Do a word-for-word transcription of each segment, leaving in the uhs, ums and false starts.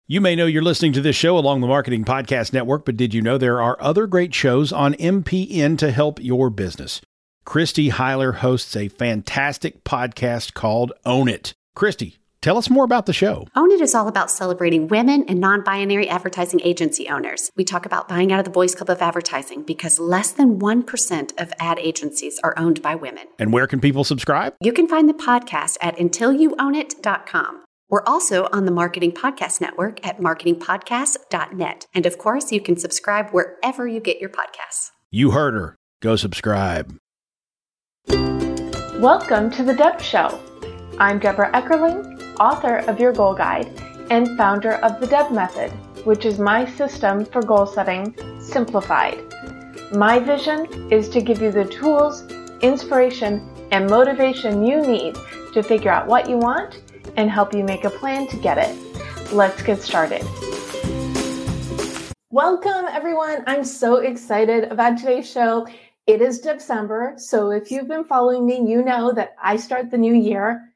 You may know you're listening to this show along the Marketing Podcast Network, but did you know there are other great shows on M P N to help your business? Christy Heiler hosts a fantastic podcast called Own It. Christy, tell us more about the show. Own It is all about celebrating women and non-binary advertising agency owners. We talk about buying out of the Boys Club of Advertising because less than one percent of ad agencies are owned by women. And where can people subscribe? You can find the podcast at until you own it dot com. We're also on the Marketing Podcast Network at marketing podcast dot net. And of course, you can subscribe wherever you get your podcasts. You heard her. Go subscribe. Welcome to The Deb Show. I'm Deborah Eckerling, author of Your Goal Guide and founder of the Deb Method, which is my system for goal setting simplified. My vision is to give you the tools, inspiration, and motivation you need to figure out what you want and help you make a plan to get it. Let's get started. Welcome, everyone. I'm so excited about today's show. It is December, so if you've been following me, you know that I start the new year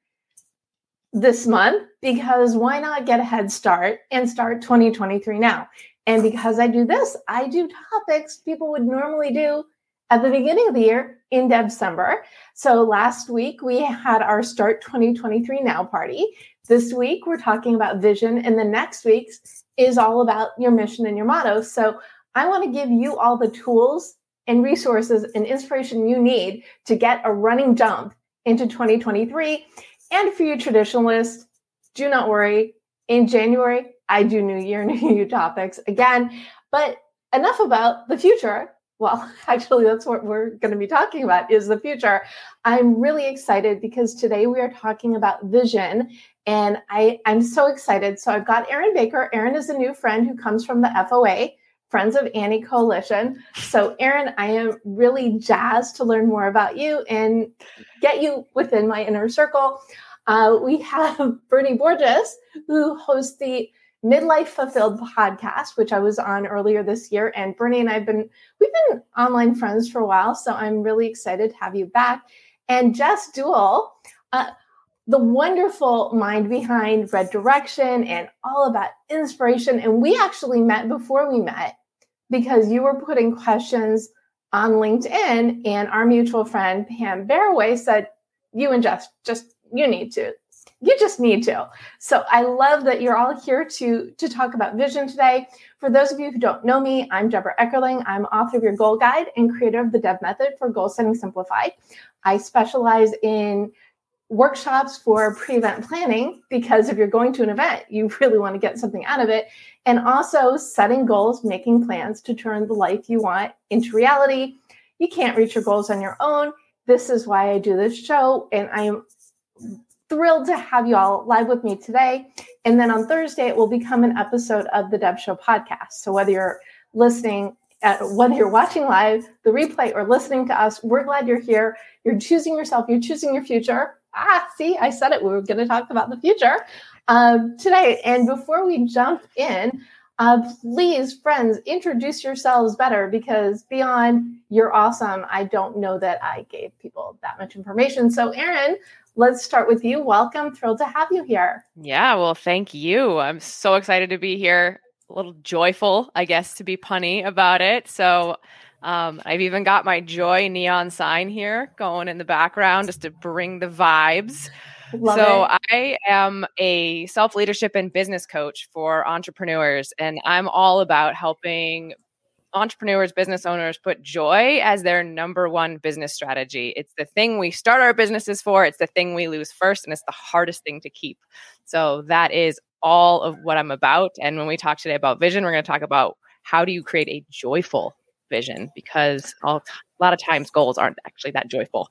this month because why not get a head start and start twenty twenty-three now? And because I do this, I do topics people would normally do at the beginning of the year in December. So last week we had our Start twenty twenty-three Now party. This week we're talking about vision, and the next week's is all about your mission and your motto. So I want to give you all the tools and resources and inspiration you need to get a running jump into twenty twenty-three. And for you traditionalists, do not worry. In January, I do New Year, New You topics again. But enough about the future. Well, actually, that's what we're going to be talking about is the future. I'm really excited because today we are talking about vision, and I, I'm so excited. So I've got Erin Baker. Erin is a new friend who comes from the F O A, Friends of Annie Coalition. So Erin, I am really jazzed to learn more about you and get you within my inner circle. Uh, we have Bernie Borges, who hosts the Midlife Fulfilled podcast, which I was on earlier this year. And Bernie and I have been, we've been online friends for a while. So I'm really excited to have you back. And Jess Duell, uh, the wonderful mind behind Red Direction and all about inspiration. And we actually met before we met because you were putting questions on LinkedIn, and our mutual friend, Pam Barraway, said, you and Jess, just, you need to. You just need to. So I love that you're all here to, to talk about vision today. For those of you who don't know me, I'm Deborah Eckerling. I'm author of Your Goal Guide and creator of the Deb Method for Goal Setting Simplified. I specialize in workshops for pre-event planning because if you're going to an event, you really want to get something out of it. And also setting goals, making plans to turn the life you want into reality. You can't reach your goals on your own. This is why I do this show. And I am thrilled to have you all live with me today. And then on Thursday, it will become an episode of the Deb Show podcast. So whether you're listening, at, whether you're watching live, the replay, or listening to us, we're glad you're here. You're choosing yourself. You're choosing your future. Ah, see, I said it. We were going to talk about the future um, today. And before we jump in, uh, please, friends, introduce yourselves better because beyond you're awesome, I don't know that I gave people that much information. So Erin, let's start with you. Welcome. Thrilled to have you here. Yeah, well, thank you. I'm so excited to be here. A little joyful, I guess, to be punny about it. So um, I've even got my joy neon sign here going in the background just to bring the vibes. Love so it. I am a self-leadership and business coach for entrepreneurs, and I'm all about helping entrepreneurs, business owners put joy as their number one business strategy. It's the thing we start our businesses for. It's the thing we lose first, and it's the hardest thing to keep. So that is all of what I'm about. And when we talk today about vision, we're going to talk about how do you create a joyful vision, because all, a lot of times goals aren't actually that joyful.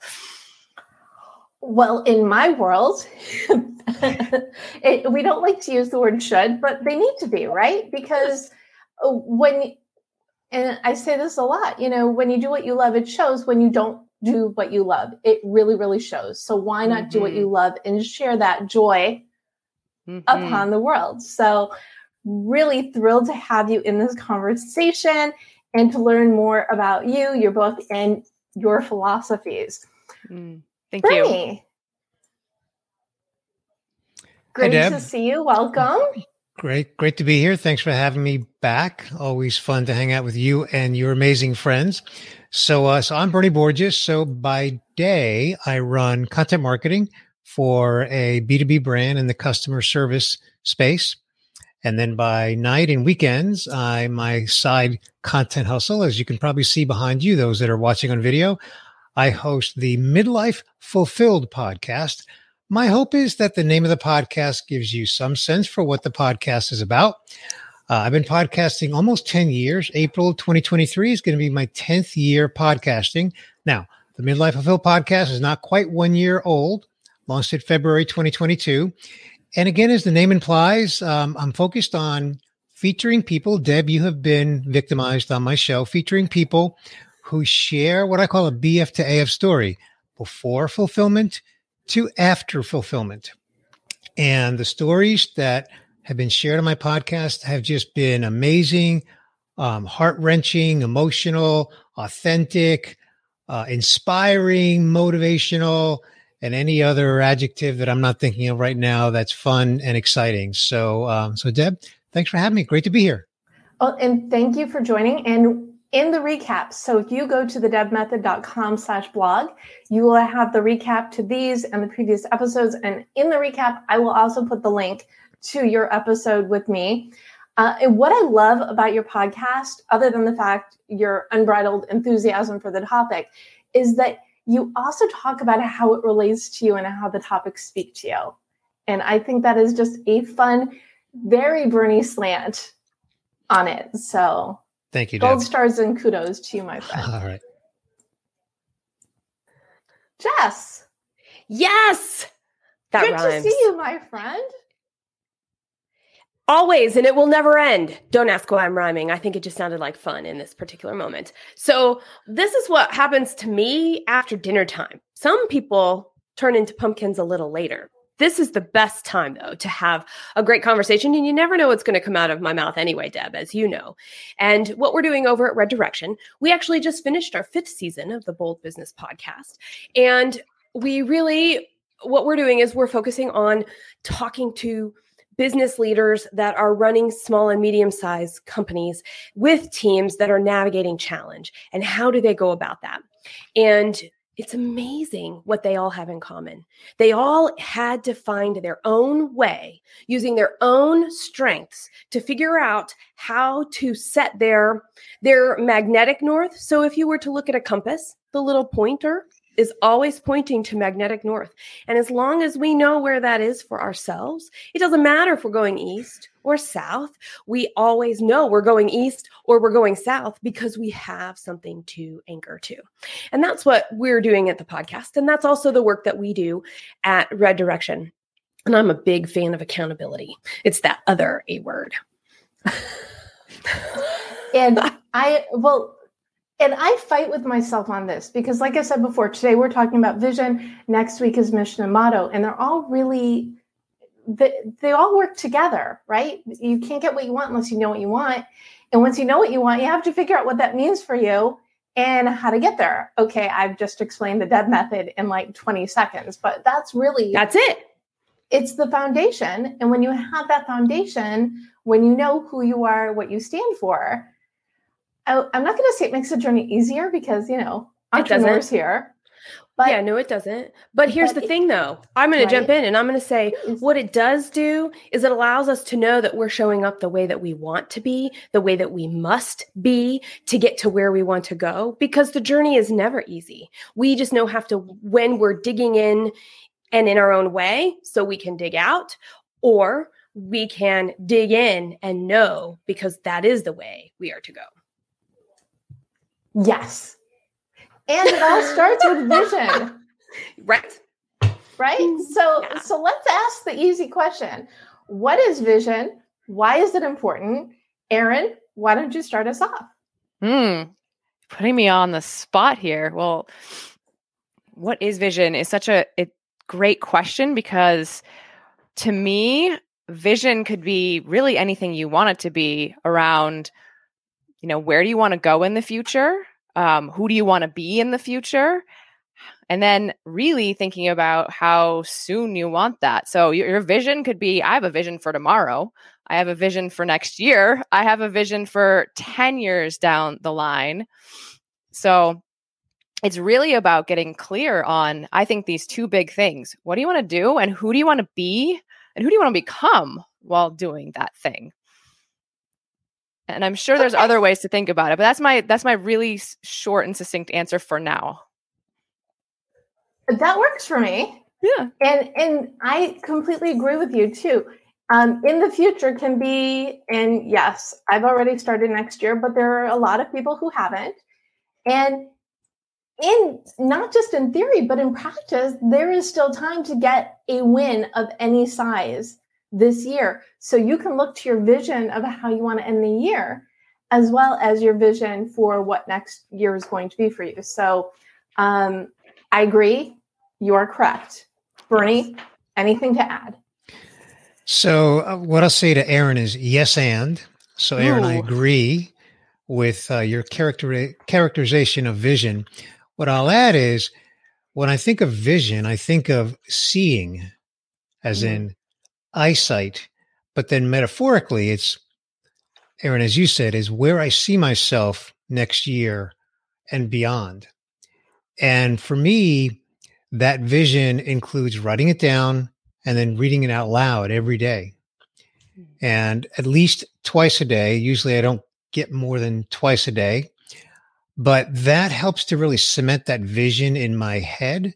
Well, in my world, it, we don't like to use the word should, but they need to be, right? Because when, and I say this a lot, you know, when you do what you love, it shows. When you don't do what you love, it really, really shows. So why not mm-hmm. do what you love and share that joy mm-hmm. upon the world? So really thrilled to have you in this conversation and to learn more about you, your book, and your philosophies. Mm. Thank Bernie, you. great Hi, to see you. Welcome. Great. Great to be here. Thanks for having me back. Always fun to hang out with you and your amazing friends. So, uh, so I'm Bernie Borges. So by day, I run content marketing for a B two B brand in the customer service space. And then by night and weekends, I, my side content hustle, as you can probably see behind you, those that are watching on video, I host the Midlife Fulfilled podcast. My hope is that the name of the podcast gives you some sense for what the podcast is about. Uh, I've been podcasting almost ten years. April twenty twenty-three is going to be my tenth year podcasting. Now, the Midlife Fulfilled podcast is not quite one year old. Launched in February twenty twenty-two. And again, as the name implies, um, I'm focused on featuring people. Deb, you have been victimized on my show, featuring people who share what I call a B F to A F story, before fulfillment to after fulfillment. And the stories that have been shared on my podcast have just been amazing, um, heart-wrenching, emotional, authentic, uh, inspiring, motivational, and any other adjective that I'm not thinking of right now that's fun and exciting. So, um, so Deb, thanks for having me. Great to be here. Oh, and thank you for joining. And in the recap, so if you go to the deb method dot com slash blog, you will have the recap to these and the previous episodes. And in the recap, I will also put the link to your episode with me. Uh, and what I love about your podcast, other than the fact your unbridled enthusiasm for the topic, is that you also talk about how it relates to you and how the topics speak to you. And I think that is just a fun, very Bernie slant on it. So thank you, Deb. Gold stars and kudos to you, my friend. All right. Jess. Yes. That Good rhymes. to see you, my friend. Always, and it will never end. Don't ask why I'm rhyming. I think it just sounded like fun in this particular moment. So this is what happens to me after dinner time. Some people turn into pumpkins a little later. This is the best time, though, to have a great conversation. And you never know what's going to come out of my mouth anyway, Deb, as you know. And what we're doing over at Red Direction, we actually just finished our fifth season of the Bold Business Podcast. And we really, what we're doing is we're focusing on talking to business leaders that are running small and medium-sized companies with teams that are navigating challenge. And how do they go about that? And it's amazing what they all have in common. They all had to find their own way, using their own strengths to figure out how to set their, their magnetic north. So if you were to look at a compass, the little pointer is always pointing to magnetic north. And as long as we know where that is for ourselves, it doesn't matter if we're going east or south. We always know we're going east or we're going south because we have something to anchor to. And that's what we're doing at the podcast. And that's also the work that we do at Red Direction. And I'm a big fan of accountability. It's that other A word. And I, well, And I fight with myself on this because, like I said before, today we're talking about vision. Next week is mission and motto. And they're all really, they, they all work together, right? You can't get what you want unless you know what you want. And once you know what you want, you have to figure out what that means for you and how to get there. Okay, I've just explained the Deb method in like twenty seconds, but that's really, that's it. It's the foundation. And when you have that foundation, when you know who you are, what you stand for, I, I'm not going to say it makes the journey easier because, you know, entrepreneurs here. But, yeah, no, it doesn't. But here's but the thing, though. I'm going right? to jump in and I'm going to say what it does do is it allows us to know that we're showing up the way that we want to be, the way that we must be to get to where we want to go, because the journey is never easy. We just know have to, when we're digging in and in our own way, so we can dig out, or we can dig in and know because that is the way we are to go. Yes. And it all starts with vision. Right. Right? So Yeah. so let's ask the easy question. What is vision? Why is it important? Erin, why don't you start us off? Hmm. Putting me on the spot here. Well, what is vision is such a, a great question because to me, vision could be really anything you want it to be around, you know, where do you want to go in the future? Um, who do you want to be in the future? And then really thinking about how soon you want that. So your, your vision could be, I have a vision for tomorrow. I have a vision for next year. I have a vision for ten years down the line. So it's really about getting clear on, I think, these two big things. What do you want to do? And who do you want to be? And who do you want to become while doing that thing? And I'm sure there's okay. other ways to think about it, but that's my that's my really short and succinct answer for now. That works for me. Yeah. And and I completely agree with you too. Um, in the future can be, and yes, I've already started next year, but there are a lot of people who haven't. And in not just in theory, but in practice, there is still time to get a win of any size this year. So you can look to your vision of how you want to end the year, as well as your vision for what next year is going to be for you. So um, I agree. You are correct. Bernie, anything to add? So uh, what I'll say to Erin is yes, and. So Erin, Ooh. I agree with uh, your character characterization of vision. What I'll add is when I think of vision, I think of seeing, as mm. in eyesight, but then metaphorically, it's, Erin, as you said, is where I see myself next year and beyond. And for me, that vision includes writing it down and then reading it out loud every day. And at least twice a day. Usually I don't get more than twice a day, but that helps to really cement that vision in my head.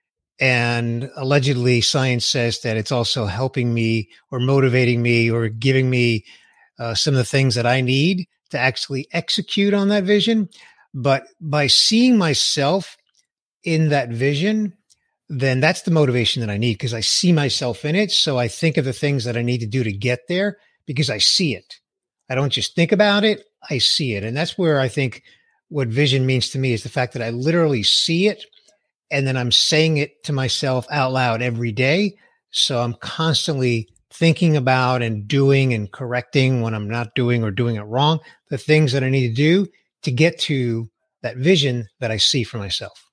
And allegedly science says that it's also helping me or motivating me or giving me uh, some of the things that I need to actually execute on that vision. But by seeing myself in that vision, then that's the motivation that I need because I see myself in it. So I think of the things that I need to do to get there because I see it. I don't just think about it, I see it. And that's where I think what vision means to me is the fact that I literally see it. And then I'm saying it to myself out loud every day. So I'm constantly thinking about and doing and correcting when I'm not doing or doing it wrong, the things that I need to do to get to that vision that I see for myself.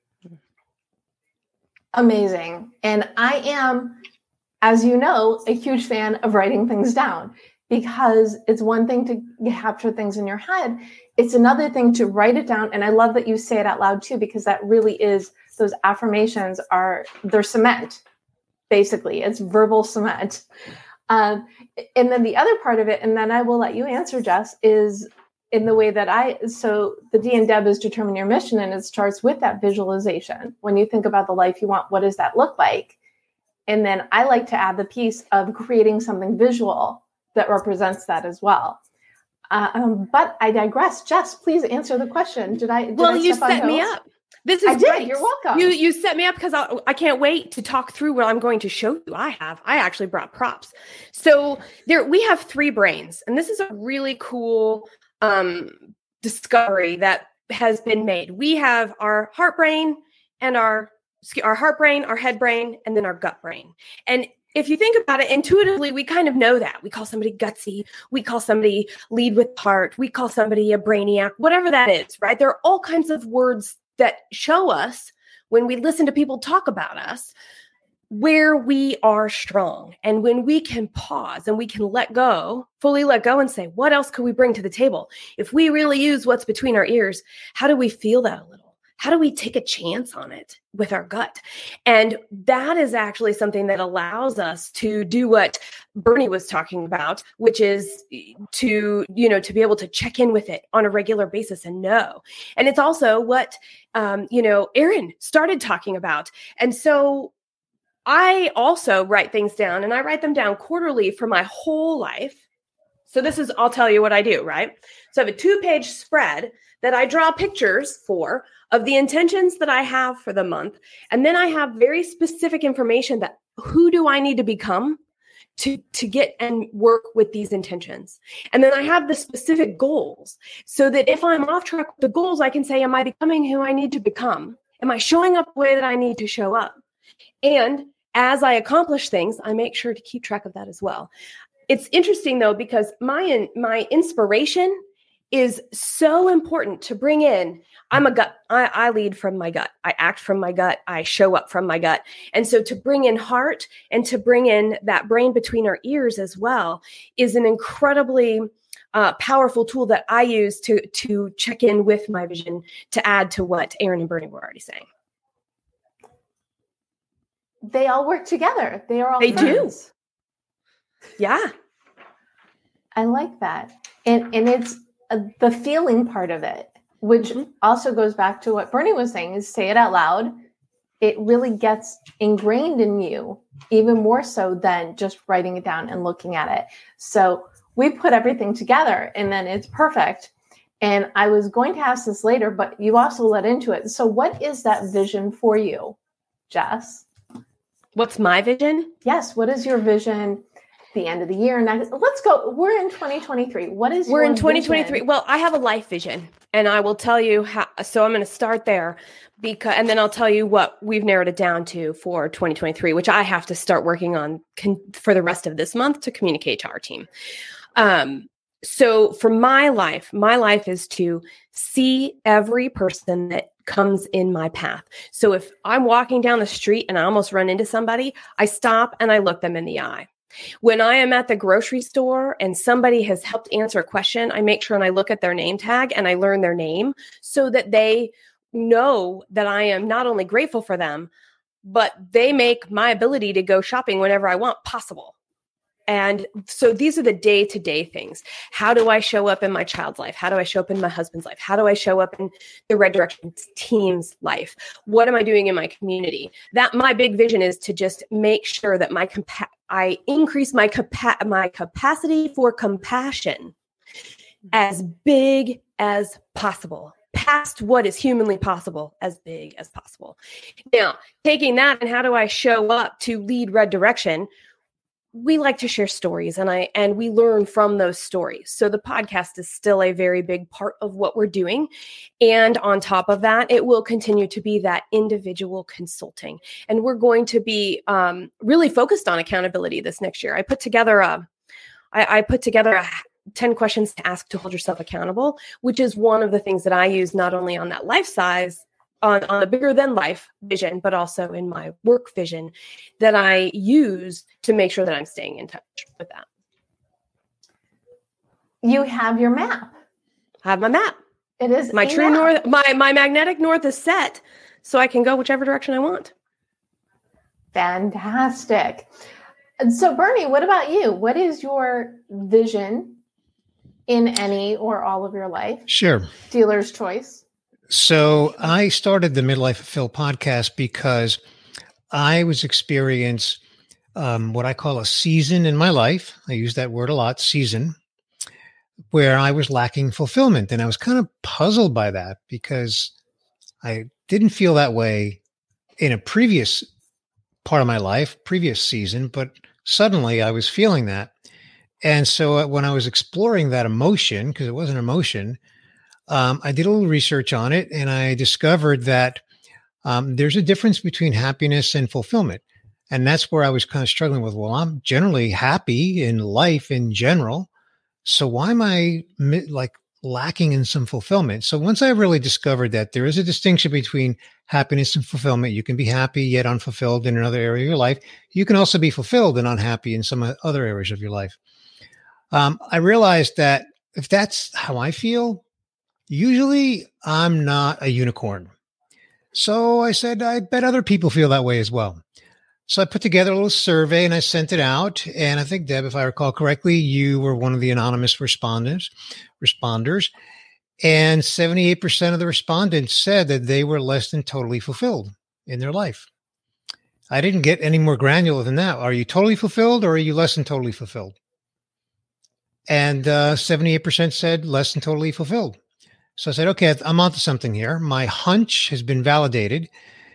Amazing. And I am, as you know, a huge fan of writing things down because it's one thing to capture things in your head. It's another thing to write it down. And I love that you say it out loud too, because that really is, those affirmations are, they're cement, basically. It's verbal cement. Um, and then the other part of it, and then I will let you answer, Jess, is in the way that I, so the D and D E B is determine your mission, and it starts with that visualization. When you think about the life you want, what does that look like? And then I like to add the piece of creating something visual that represents that as well. Uh, um, but I digress. Jess, please answer the question. Did I? Did well, I you set me up. This is I did. Great. You're welcome. You you set me up because I, I can't wait to talk through what I'm going to show you. I have. I actually brought props. So there we have three brains, and this is a really cool um, discovery that has been made. We have our heart brain and our our heart brain, our head brain, and then our gut brain. And if you think about it intuitively, we kind of know that. We call somebody gutsy. We call somebody lead with heart. We call somebody a brainiac, whatever that is, right? There are all kinds of words that show us when we listen to people talk about us where we are strong. And when we can pause and we can let go, fully let go and say, what else could we bring to the table? If we really use what's between our ears, how do we feel that a little? How do we take a chance on it with our gut? And that is actually something that allows us to do what Bernie was talking about, which is to, you know, to be able to check in with it on a regular basis and know. And it's also what, um, you know, Erin started talking about. And so I also write things down, and I write them down quarterly for my whole life. So this is, I'll tell you what I do, right? So I have a two-page spread that I draw pictures for of the intentions that I have for the month. And then I have very specific information that who do I need to become to, to get and work with these intentions. And then I have the specific goals so that if I'm off track with the goals, I can say, am I becoming who I need to become? Am I showing up the way that I need to show up? And as I accomplish things, I make sure to keep track of that as well. It's interesting though, because my, my inspiration is so important to bring in. I'm a gut. I, I lead from my gut. I act from my gut. I show up from my gut. And so to bring in heart and to bring in that brain between our ears as well is an incredibly uh, powerful tool that I use to, to check in with my vision, to add to what Aaron and Bernie were already saying. They all work together. They are all They friends. do. Yeah. I like that. And, and it's uh, the feeling part of it, which mm-hmm. also goes back to what Bernie was saying, is say it out loud. It really gets ingrained in you, even more so than just writing it down and looking at it. So we put everything together and then it's perfect. And I was going to ask this later, but you also led into it. So what is that vision for you, Jess? What's my vision? Yes. What is your vision? The end of the year. Next, let's go. We're in twenty twenty-three. What is We're your in twenty twenty-three. vision? Well, I have a life vision, and I will tell you how. So I'm going to start there, because, and then I'll tell you what we've narrowed it down to for twenty twenty-three, which I have to start working on con- for the rest of this month to communicate to our team. Um, so for my life, my life is to see every person that comes in my path. So if I'm walking down the street and I almost run into somebody, I stop and I look them in the eye. When I am at the grocery store and somebody has helped answer a question, I make sure and I look at their name tag and I learn their name so that they know that I am not only grateful for them, but they make my ability to go shopping whenever I want possible. And so these are the day-to-day things. How do I show up in my child's life? How do I show up in my husband's life? How do I show up in the Red Direction team's life? What am I doing in my community? That my big vision is to just make sure that my compa- I increase my capa- my capacity for compassion as big as possible, past what is humanly possible, as big as possible. Now, taking that and how do I show up to lead Red Direction? We like to share stories and I and we learn from those stories. So the podcast is still a very big part of what we're doing. And on top of that, it will continue to be that individual consulting. And we're going to be um, really focused on accountability this next year. I put together a, I, I put together a ten questions to ask to hold yourself accountable, which is one of the things that I use not only on that life size, on, on a bigger than life vision, but also in my work vision that I use to make sure that I'm staying in touch with that. You have your map. I have my map. It is my true map. north. My, my magnetic north is set so I can go whichever direction I want. Fantastic. And so Bernie, what about you? What is your vision in any or all of your life? Sure. Dealer's choice. So I started the Midlife Fulfilled podcast because I was experiencing um, what I call a season in my life. I use that word a lot, season, where I was lacking fulfillment. And I was kind of puzzled by that because I didn't feel that way in a previous part of my life, previous season, but suddenly I was feeling that. And so when I was exploring that emotion, because it was an emotion, Um, I did a little research on it and I discovered that um, there's a difference between happiness and fulfillment. And that's where I was kind of struggling with, well, I'm generally happy in life in general. So why am I like lacking in some fulfillment? So once I really discovered that there is a distinction between happiness and fulfillment, you can be happy yet unfulfilled in another area of your life. You can also be fulfilled and unhappy in some other areas of your life. Um, I realized that if that's how I feel, usually I'm not a unicorn. So I said, I bet other people feel that way as well. So I put together a little survey and I sent it out. And I think, Deb, if I recall correctly, you were one of the anonymous respondents, responders. And seventy-eight percent of the respondents said that they were less than totally fulfilled in their life. I didn't get any more granular than that. Are you totally fulfilled or are you less than totally fulfilled? And uh, seventy-eight percent said less than totally fulfilled. So I said, okay, I'm onto something here. My hunch has been validated.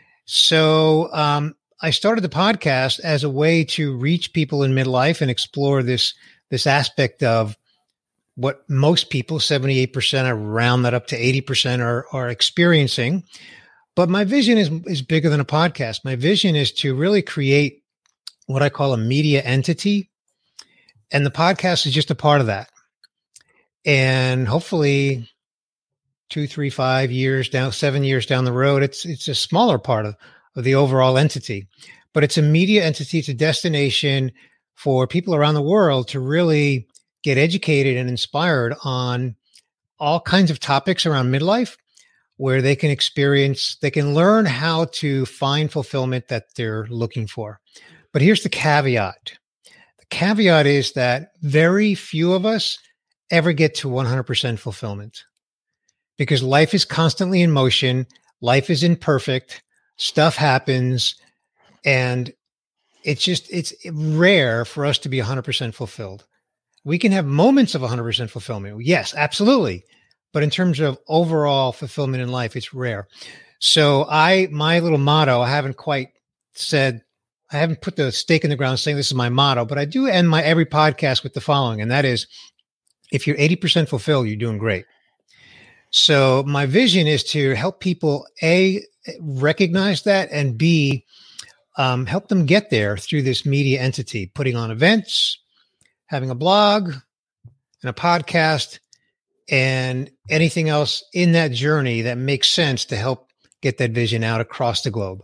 So um, I started the podcast as a way to reach people in midlife and explore this, this aspect of what most people, seventy-eight percent, I round that up to eighty percent are, are experiencing. But my vision is, is bigger than a podcast. My vision is to really create what I call a media entity. And the podcast is just a part of that. And hopefully two, three, five years down, seven years down the road, it's it's a smaller part of, of the overall entity. But it's a media entity, it's a destination for people around the world to really get educated and inspired on all kinds of topics around midlife, where they can experience, they can learn how to find fulfillment that they're looking for. But here's the caveat. The caveat is that very few of us ever get to one hundred percent fulfillment, because life is constantly in motion. Life is imperfect. Stuff happens. And it's just, it's rare for us to be one hundred percent fulfilled. We can have moments of one hundred percent fulfillment. Yes, absolutely. But in terms of overall fulfillment in life, it's rare. So I, my little motto, I haven't quite said, I haven't put the stake in the ground saying this is my motto, but I do end my every podcast with the following. And that is, if you're eighty percent fulfilled, you're doing great. So my vision is to help people, A, recognize that, and B, um, help them get there through this media entity, putting on events, having a blog and a podcast, and anything else in that journey that makes sense to help get that vision out across the globe.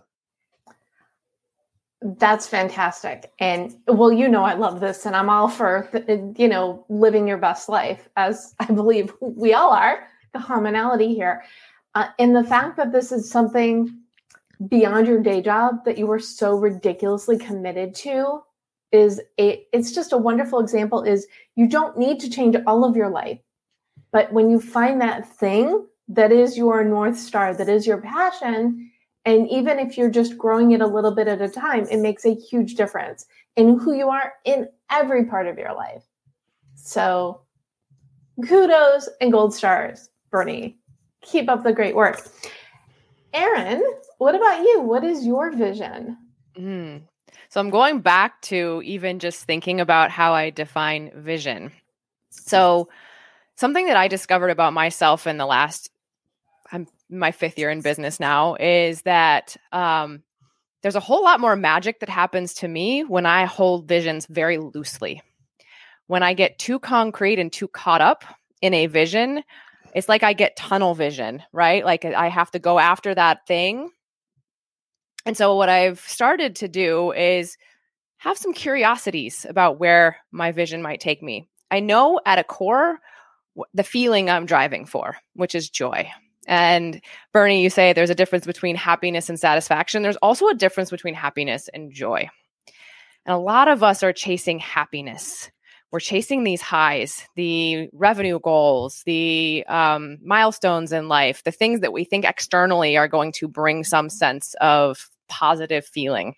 That's fantastic. And well, you know, I love this, and I'm all for, you know, living your best life, as I believe we all are, the commonality here. Uh, and the fact that this is something beyond your day job that you were so ridiculously committed to is a, it's just a wonderful example. Is you don't need to change all of your life, but when you find that thing that is your North Star, that is your passion, and even if you're just growing it a little bit at a time, it makes a huge difference in who you are in every part of your life. So kudos and gold stars, Bernie. Keep up the great work. Erin, what about you? What is your vision? Mm. So I'm going back to even just thinking about how I define vision. So something that I discovered about myself in the last, I'm my fifth year in business now, is that um, there's a whole lot more magic that happens to me when I hold visions very loosely. When I get too concrete and too caught up in a vision, it's like I get tunnel vision, right? Like I have to go after that thing. And so what I've started to do is have some curiosities about where my vision might take me. I know at a core the feeling I'm driving for, which is joy. And Bernie, you say there's a difference between happiness and satisfaction. There's also a difference between happiness and joy. And a lot of us are chasing happiness. We're chasing these highs, the revenue goals, the um, milestones in life, the things that we think externally are going to bring some sense of positive feeling.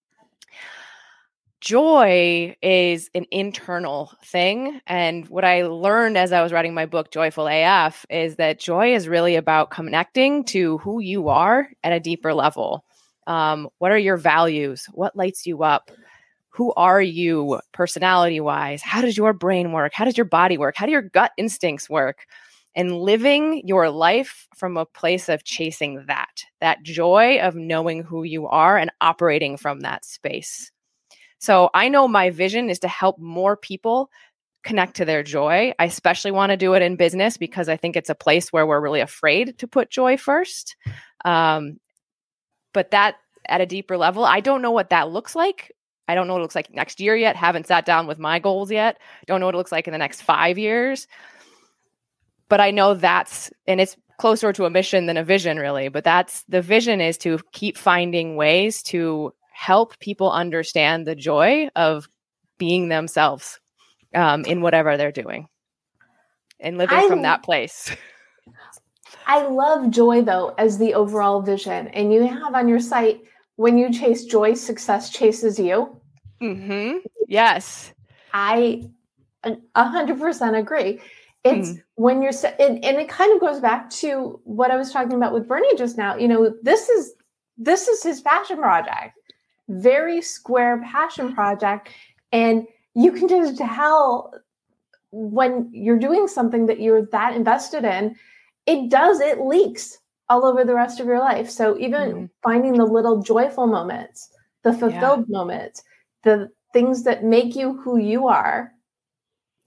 Joy is an internal thing. And what I learned as I was writing my book, Joyful A F, is that joy is really about connecting to who you are at a deeper level. Um, what are your values? What lights you up? Who are you personality-wise? How does your brain work? How does your body work? How do your gut instincts work? And living your life from a place of chasing that, that joy of knowing who you are and operating from that space. So I know my vision is to help more people connect to their joy. I especially want to do it in business because I think it's a place where we're really afraid to put joy first. Um, but that at a deeper level, I don't know what that looks like. I don't know what it looks like next year yet. Haven't sat down with my goals yet. Don't know what it looks like in the next five years. But I know that's, and it's closer to a mission than a vision really, but that's, the vision is to keep finding ways to help people understand the joy of being themselves um, in whatever they're doing and living I, from that place. I love joy though, as the overall vision. And you have on your site, when you chase joy, success chases you. Mm-hmm. Yes. I a hundred percent agree. It's mm. when you're, and, and it kind of goes back to what I was talking about with Bernie just now. You know, this is, this is his passion project. Very square passion project. And you can just tell when you're doing something that you're that invested in, it does, it leaks all over the rest of your life. So even mm-hmm. finding the little joyful moments, the fulfilled yeah. moments, the things that make you who you are,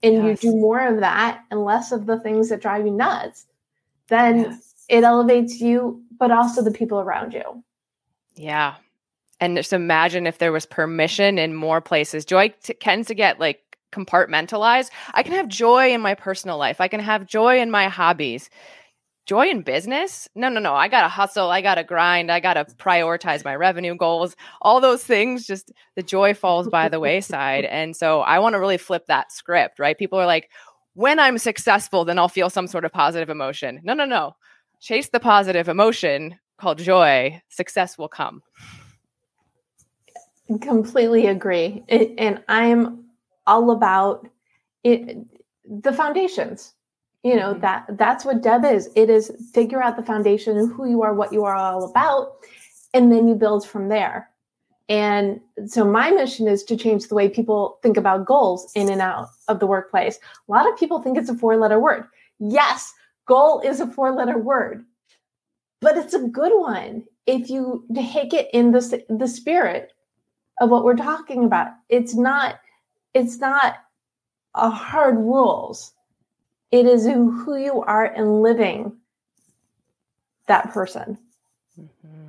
and Yes. you do more of that and less of the things that drive you nuts, then Yes. it elevates you, but also the people around you. Yeah. And just imagine if there was permission in more places. Joy t- tends to get like compartmentalized. I can have joy in my personal life. I can have joy in my hobbies. Joy in business? No, no, no. I got to hustle. I got to grind. I got to prioritize my revenue goals. All those things, just the joy falls by the wayside. And so I want to really flip that script, right? People are like, when I'm successful, then I'll feel some sort of positive emotion. No, no, no. Chase the positive emotion called joy. Success will come. Completely agree. It, and I'm all about it, the foundations. You know, Mhm. that that's what Deb is. It is figure out the foundation of who you are, what you are all about, and then you build from there. And so my mission is to change the way people think about goals in and out of the workplace. A lot of people think it's a four-letter word. Yes, goal is a four-letter word, but it's a good one if you take it in the, the spirit of what we're talking about. It's not, it's not a hard rules. It is who you are and living that person. Mm-hmm.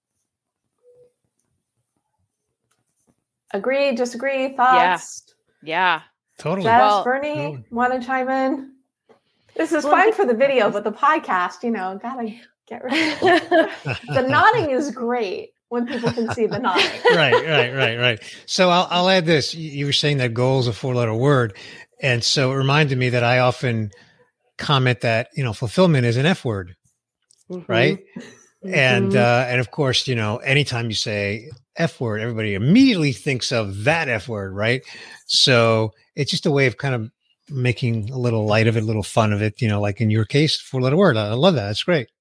Agree, disagree, thoughts? Yeah. Totally. Jess, Well, Bernie, totally. want to chime in? This is Well, fine for the video, but the podcast, you know, gotta get rid of it. The nodding is great when people can see the nodding. right, right, right, right. So I'll, I'll add this. You you were saying that goal is a four letter word. And so it reminded me that I often comment that, you know, fulfillment is an F word, Mhm. right? And, Mhm. uh, and of course, you know, anytime you say F word, everybody immediately thinks of that F word, right? So it's just a way of kind of making a little light of it, a little fun of it, you know, like in your case, four letter word. I love that. That's great.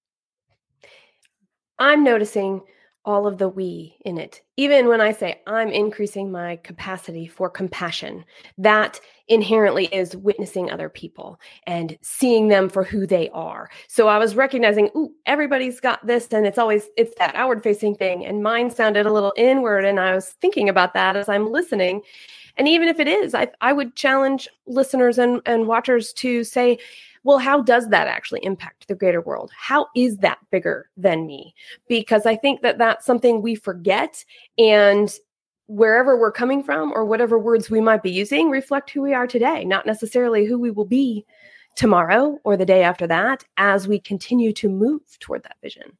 I'm noticing all of the we in it. Even when I say I'm increasing my capacity for compassion, that inherently is witnessing other people and seeing them for who they are. So I was recognizing, ooh, everybody's got this, and it's always, it's that outward facing thing. And mine sounded a little inward. And I was thinking about that as I'm listening. And even if it is, I, I would challenge listeners and, and watchers to say, well, how does that actually impact the greater world? How is that bigger than me? Because I think that that's something we forget. And wherever we're coming from or whatever words we might be using reflect who we are today, not necessarily who we will be tomorrow or the day after that as we continue to move toward that vision.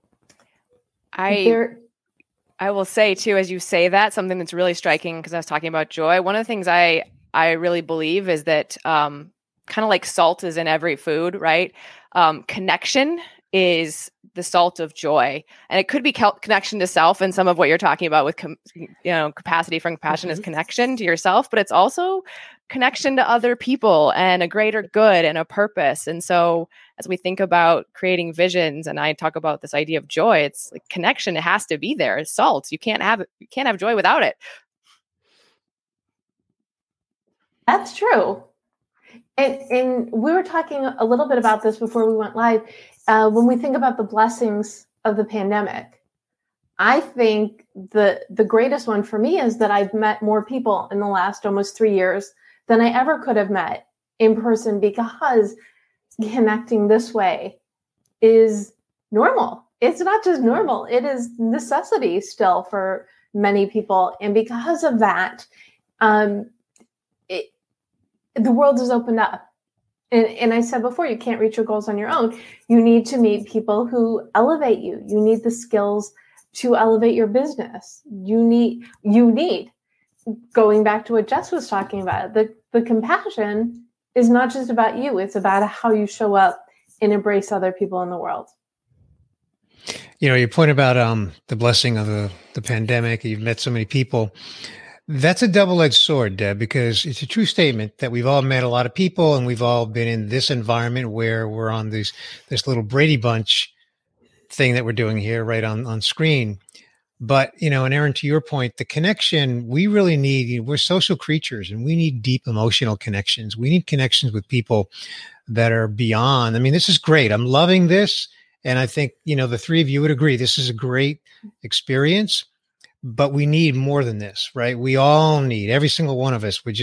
I There, I will say too, as you say that, something that's really striking, because I was talking about joy. One of the things I I really believe is that um, kind of like salt is in every food, right? Um, connection is the salt of joy, and it could be cal- connection to self. And some of what you're talking about with com- you know capacity for compassion Mm-hmm. is connection to yourself, but it's also connection to other people and a greater good and a purpose. And so as we think about creating visions, and I talk about this idea of joy, it's like connection. It has to be there. It's salt. You can't have you can't have joy without it. that's true. And, and we were talking a little bit about this before we went live. Uh, when we think about the blessings of the pandemic, I think the the greatest one for me is that I've met more people in the last almost three years than I ever could have met in person, because connecting this way is normal. It's not just normal, it is necessity still for many people. And because of that, um, it, the world has opened up. And, and I said before, you can't reach your goals on your own. You need to meet people who elevate you. You need the skills to elevate your business. You need, you need, going back to what Jess was talking about, the, the compassion is not just about you. It's about how you show up and embrace other people in the world. You know, your point about um, the blessing of the, the pandemic, you've met so many people. That's a double-edged sword, Deb, because it's a true statement that we've all met a lot of people, and we've all been in this environment where we're on this this little Brady Bunch thing that we're doing here right on, on screen. But, you know, and Aaron, to your point, the connection we really need, you know, we're social creatures, and we need deep emotional connections. We need connections with people that are beyond. I mean, this is great. I'm loving this. And I think, you know, the three of you would agree, this is a great experience. But we need more than this, right? We all need, every single one of us, we just,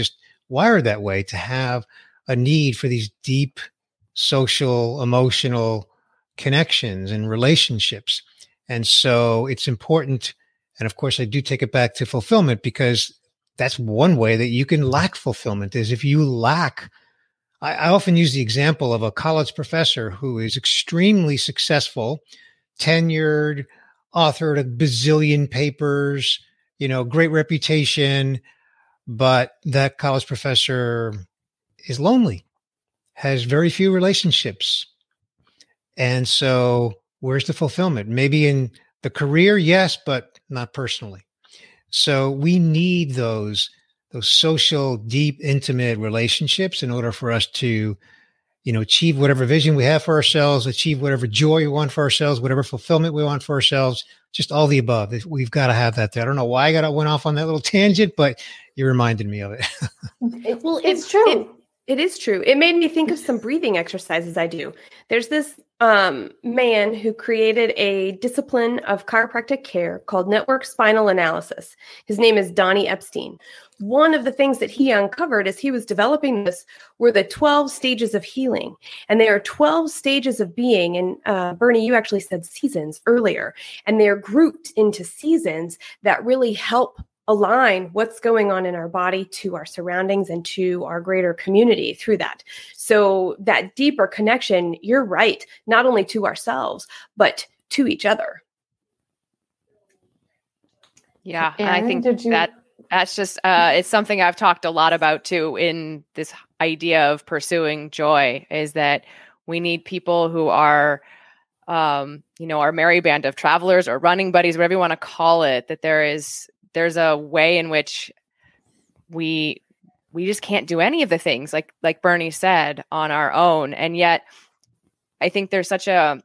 wired that way to have a need for these deep social, emotional connections and relationships. And so it's important. And of course, I do take it back to fulfillment, because that's one way that you can lack fulfillment is if you lack. I, I often use the example of a college professor who is extremely successful, tenured, authored a bazillion papers, you know, great reputation, but that college professor is lonely, has very few relationships. And so where's the fulfillment? Maybe in the career, yes, but not personally. So we need those, those social, deep, intimate relationships in order for us to, you know, achieve whatever vision we have for ourselves, achieve whatever joy we want for ourselves, whatever fulfillment we want for ourselves, just all the above. We've got to have that there. I don't know why I got went off on that little tangent, but you reminded me of it. it well, it's true. It, it is true. It made me think of some breathing exercises I do. There's this um, man who created a discipline of chiropractic care called network spinal analysis. His name is Donnie Epstein. One of the things that he uncovered as he was developing this were the twelve stages of healing. And there are twelve stages of being. And uh, Bernie, you actually said seasons earlier. And they're grouped into seasons that really help align what's going on in our body to our surroundings and to our greater community through that. So that deeper connection, you're right, not only to ourselves, but to each other. Yeah, and Aaron, I think did you- that that's just, uh, it's something I've talked a lot about too in this idea of pursuing joy, is that we need people who are, um, you know, our merry band of travelers or running buddies, whatever you want to call it, that there is, there's a way in which we, we just can't do any of the things like, like Bernie said, on our own. And yet I think there's such a,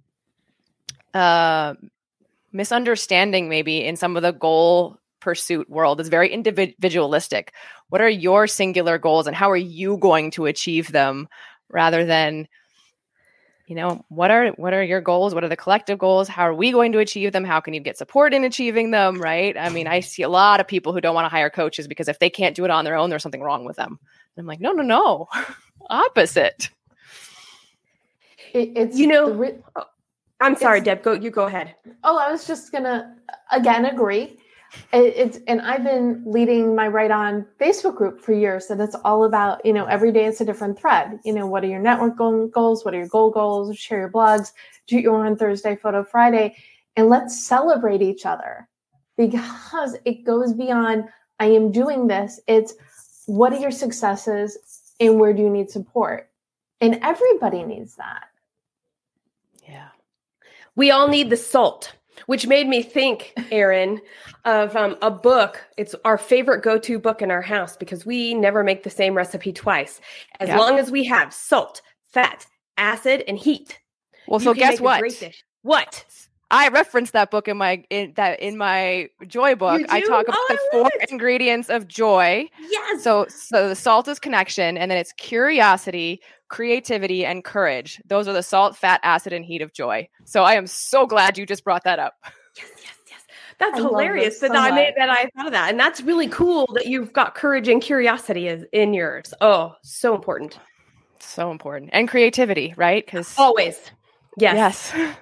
uh, misunderstanding maybe in some of the goal pursuit world. Is very individualistic. What are your singular goals and how are you going to achieve them, rather than, you know, what are what are your goals? What are the collective goals? How are we going to achieve them? How can you get support in achieving them? Right? I mean, I see a lot of people who don't want to hire coaches because if they can't do it on their own, there's something wrong with them. And I'm like, no, no, no, opposite. It, it's You know, the ri- I'm sorry, It's- Deb, go, you go ahead. Oh, I was just gonna again agree. It, it's and I've been leading my Right On Facebook group for years, and it's all about, you know, every day it's a different thread. You know, what are your network goal, goals? What are your goal goals? Share your blogs. Do your on Thursday, Photo Friday, and let's celebrate each other, because it goes beyond I am doing this. It's what are your successes and where do you need support, and everybody needs that. Yeah. We all need the salt, which made me think, Erin, of um, a book. It's our favorite go-to book in our house because we never make the same recipe twice. As Yeah. long as we have salt, fat, acid, and heat. Well, you so can guess make a what? great dish. What? I referenced that book in my in that in my joy book. You I do? talk about Oh, the I four love it. ingredients of joy. Yes. So so the salt is connection, and then it's curiosity, creativity, and courage. Those are the salt, fat, acid, and heat of joy. So I am so glad you just brought that up. Yes, yes, yes. That's I love hilarious this that so I made much. that I thought of that. And that's really cool that you've got courage and curiosity is in yours. Oh, so important. So important. And creativity, right? Because Always. Yes. yes.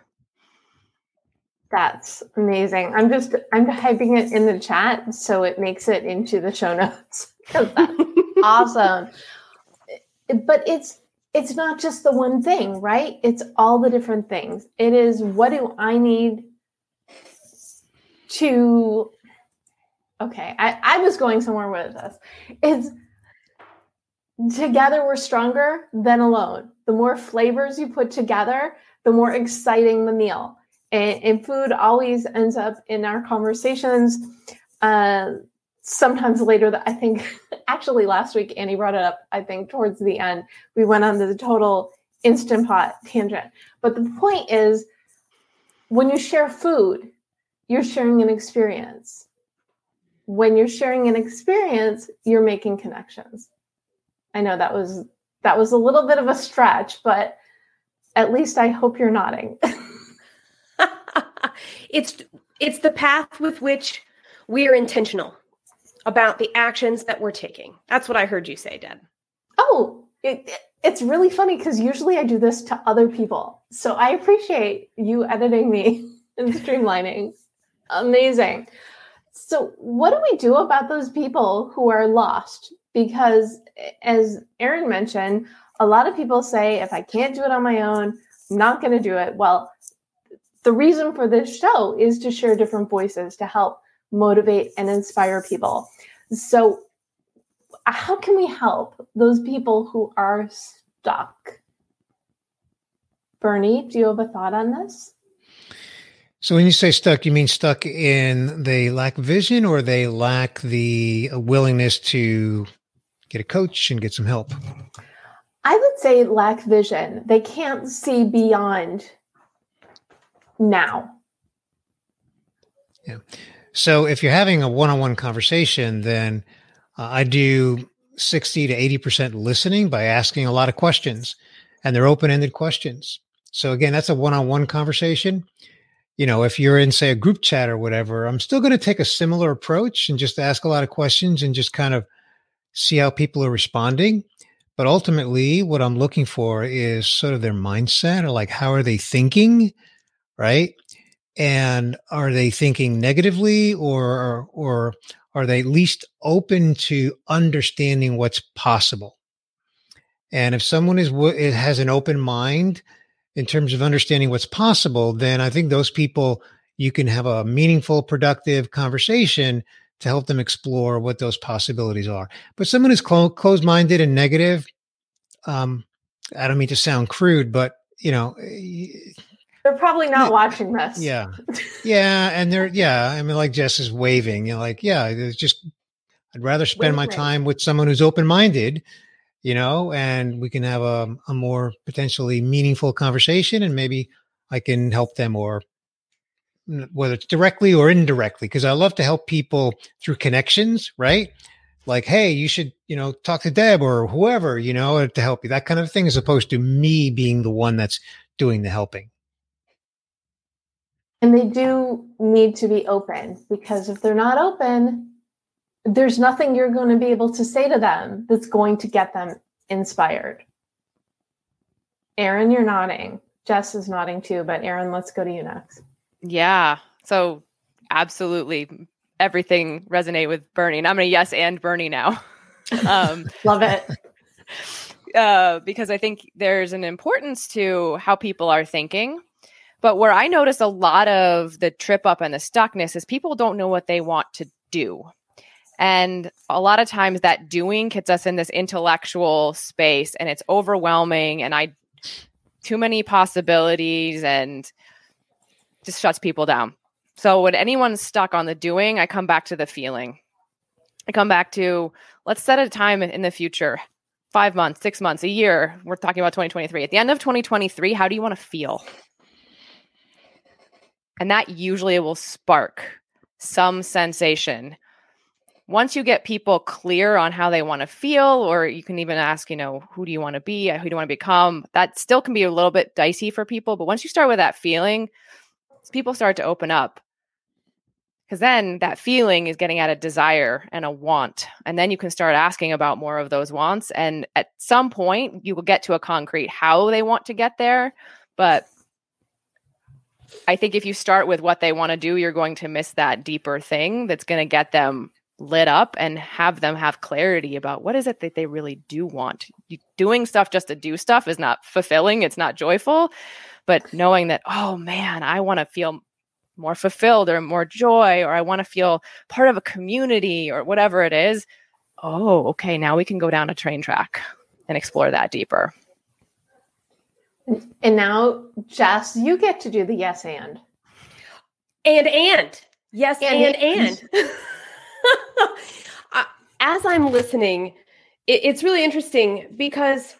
That's amazing. I'm just I'm typing it in the chat so it makes it into the show notes. 'Cause that's awesome. But it's it's not just the one thing, right? It's all the different things. It is what do I need to okay, I, I was going somewhere with this. It's together we're stronger than alone. The more flavors you put together, the more exciting the meal. And, and food always ends up in our conversations. Uh, sometimes later, that I think, actually last week, Annie brought it up, I think towards the end, we went on the total Instant Pot tangent. But the point is, when you share food, you're sharing an experience. When you're sharing an experience, you're making connections. I know that was that was a little bit of a stretch, but at least I hope you're nodding. it's it's the path with which we are intentional. about the actions that we're taking. That's what I heard you say, Deb. Oh, it, it's really funny because usually I do this to other people. So I appreciate you editing me and streamlining. Amazing. So what do we do about those people who are lost? Because as Erin mentioned, a lot of people say, if I can't do it on my own, I'm not going to do it. Well, the reason for this show is to share different voices to help motivate and inspire people. So how can we help those people who are stuck? Bernie, do you have a thought on this? So when you say stuck, you mean stuck in they lack vision or they lack the willingness to get a coach and get some help? I would say lack vision. They can't see beyond now. Yeah. So if you're having a one-on-one conversation, then uh, I do sixty to eighty percent listening by asking a lot of questions, and they're open-ended questions. So again, that's a one-on-one conversation. You know, if you're in, say, a group chat or whatever, I'm still going to take a similar approach and just ask a lot of questions and just kind of see how people are responding. But ultimately, what I'm looking for is sort of their mindset, or like, how are they thinking, right? And are they thinking negatively, or, or are they at least open to understanding what's possible? And if someone is it has an open mind in terms of understanding what's possible, then I think those people, you can have a meaningful, productive conversation to help them explore what those possibilities are. But someone who's clo- closed-minded and negative, um, I don't mean to sound crude, but you know, they're probably not yeah, watching this. Yeah, yeah, and they're yeah. I mean, like Jess is waving. You know, like yeah, it's just I'd rather spend my time with someone who's open-minded. You know, and we can have a, a more potentially meaningful conversation, and maybe I can help them, or whether it's directly or indirectly, because I love to help people through connections, right? Like, hey, you should, you know, talk to Deb or whoever, you know, to help you, that kind of thing, as opposed to me being the one that's doing the helping. And they do need to be open, because if they're not open, there's nothing you're going to be able to say to them that's going to get them inspired. Erin, you're nodding. Jess is nodding too, but Erin, let's go to you next. Yeah. So absolutely everything resonate with Bernie. And I'm going to yes and Bernie now. Um, Love it. Uh, because I think there's an importance to how people are thinking. But where I notice a lot of the trip up and the stuckness is people don't know what they want to do. And a lot of times that doing gets us in this intellectual space, and it's overwhelming, and I too many possibilities, and just shuts people down. So when anyone's stuck on the doing, I come back to the feeling. I come back to, let's set a time in the future, five months, six months, a year. We're talking about twenty twenty-three. At the end of twenty twenty-three, how do you want to feel? And that usually will spark some sensation. Once you get people clear on how they want to feel, or you can even ask, you know, who do you want to be? Who do you want to become? That still can be a little bit dicey for people. But once you start with that feeling, people start to open up. Because then that feeling is getting at a desire and a want. And then you can start asking about more of those wants. And at some point, you will get to a concrete how they want to get there. But I think if you start with what they want to do, you're going to miss that deeper thing that's going to get them lit up and have them have clarity about what is it that they really do want. You, doing stuff just to do stuff is not fulfilling. It's not joyful. But knowing that, oh man, I want to feel more fulfilled or more joy, or I want to feel part of a community or whatever it is. Oh, okay. Now we can go down a train track and explore that deeper. And now, Jess, you get to do the yes and. And, and. Yes, and, and. and. As I'm listening, it, it's really interesting because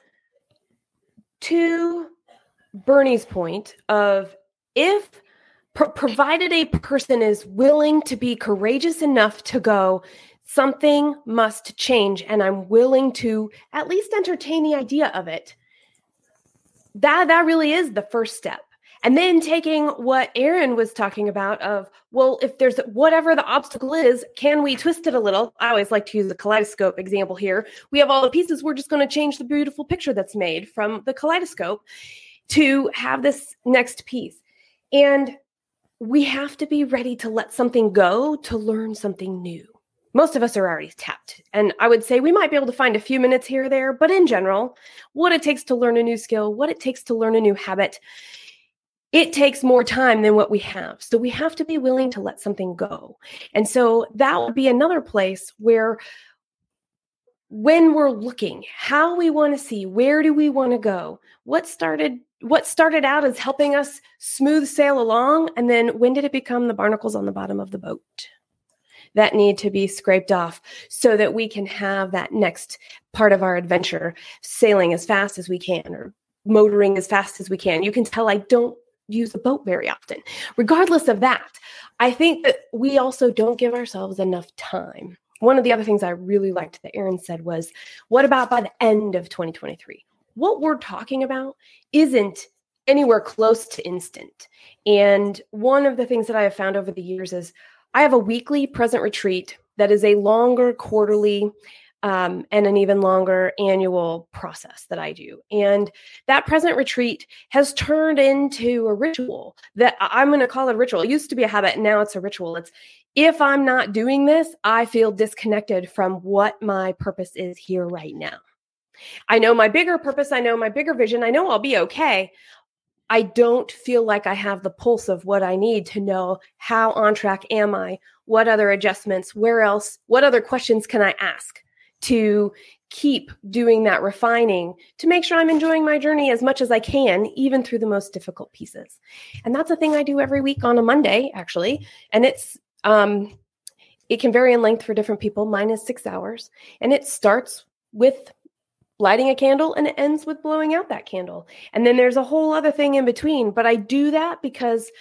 to Bernie's point of if pro- provided a person is willing to be courageous enough to go, something must change, and I'm willing to at least entertain the idea of it. That that really is the first step. And then taking what Erin was talking about of, well, if there's whatever the obstacle is, can we twist it a little? I always like to use the kaleidoscope example here. We have all the pieces. We're just going to change the beautiful picture that's made from the kaleidoscope to have this next piece. And we have to be ready to let something go to learn something new. Most of us are already tapped. And I would say we might be able to find a few minutes here or there, but in general, what it takes to learn a new skill, what it takes to learn a new habit, it takes more time than what we have. So we have to be willing to let something go. And so that would be another place where when we're looking, how we want to see, where do we want to go? What started what started out as helping us smooth sail along, and then when did it become the barnacles on the bottom of the boat that need to be scraped off so that we can have that next part of our adventure sailing as fast as we can or motoring as fast as we can. You can tell I don't use a boat very often. Regardless of that, I think that we also don't give ourselves enough time. One of the other things I really liked that Erin said was, what about by the end of twenty twenty-three? What we're talking about isn't anywhere close to instant. And one of the things that I have found over the years is I have a weekly present retreat that is a longer quarterly um, and an even longer annual process that I do. And that present retreat has turned into a ritual that I'm going to call it a ritual. It used to be a habit, and now it's a ritual. It's if I'm not doing this, I feel disconnected from what my purpose is here right now. I know my bigger purpose. I know my bigger vision. I know I'll be okay. I don't feel like I have the pulse of what I need to know how on track am I, what other adjustments, where else, what other questions can I ask to keep doing that refining to make sure I'm enjoying my journey as much as I can, even through the most difficult pieces. And that's a thing I do every week on a Monday, actually. And it's, um, it can vary in length for different people. Mine is six hours and it starts with lighting a candle and it ends with blowing out that candle. And then there's a whole other thing in between. But I do that because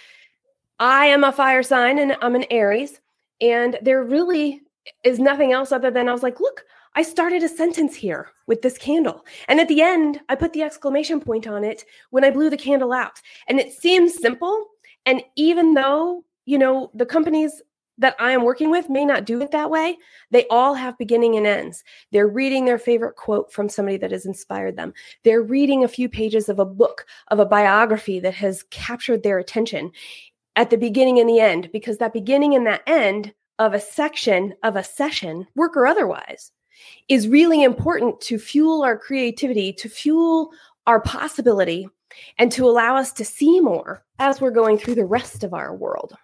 I am a fire sign and I'm an Aries. And there really is nothing else other than I was like, look, I started a sentence here with this candle. And at the end, I put the exclamation point on it when I blew the candle out. And it seems simple. And even though, you know, the companies that I am working with may not do it that way, they all have beginning and ends. They're reading their favorite quote from somebody that has inspired them. They're reading a few pages of a book, of a biography that has captured their attention at the beginning and the end, because that beginning and that end of a section of a session, work or otherwise, is really important to fuel our creativity, to fuel our possibility, and to allow us to see more as we're going through the rest of our world.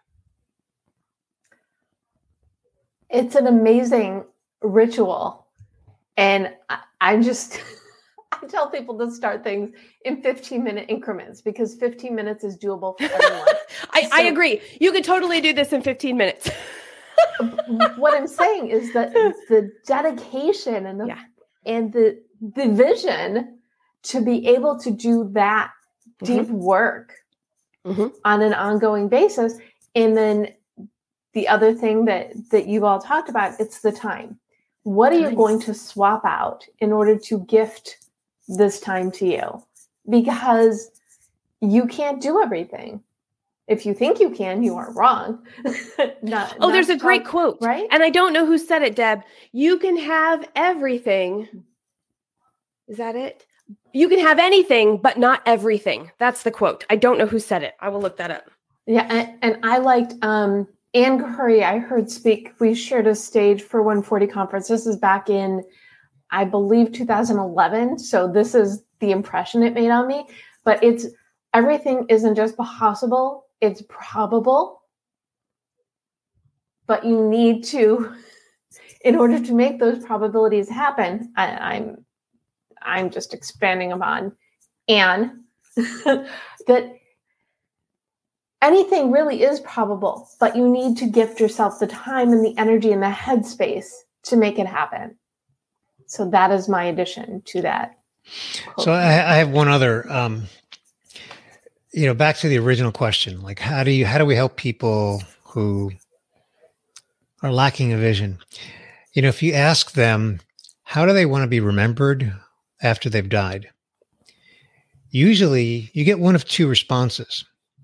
It's an amazing ritual. And I, I'm just, I tell people to start things in fifteen minute increments because fifteen minutes is doable for everyone. I, so, I agree. You could totally do this in fifteen minutes. What I'm saying is that the dedication and the, yeah. and the, the vision to be able to do that Mm-hmm. deep work mm-hmm. on an ongoing basis. And then the other thing that, that you've all talked about, it's the time. What are you going to swap out in order to gift this time to you? Because you can't do everything. If you think you can, you are wrong. not, oh, not there's a talk, great quote, right? And I don't know who said it, Deb. You can have everything. Is that it? You can have anything, but not everything. That's the quote. I don't know who said it. I will look that up. Yeah, and, and I liked um, Ann Curry. I heard speak. We shared a stage for one forty conference. This is back in, I believe, two thousand eleven. So this is the impression it made on me. But it's everything isn't just possible. It's probable. But you need to, in order to make those probabilities happen, I, I'm I'm just expanding upon Anne, that anything really is probable, but you need to gift yourself the time and the energy and the headspace to make it happen. So that is my addition to that quote. So I, I have one other, um, you know, back to the original question, like how do you, how do we help people who are lacking a vision? You know, if you ask them, how do they want to be remembered after they've died? Usually you get one of two responses.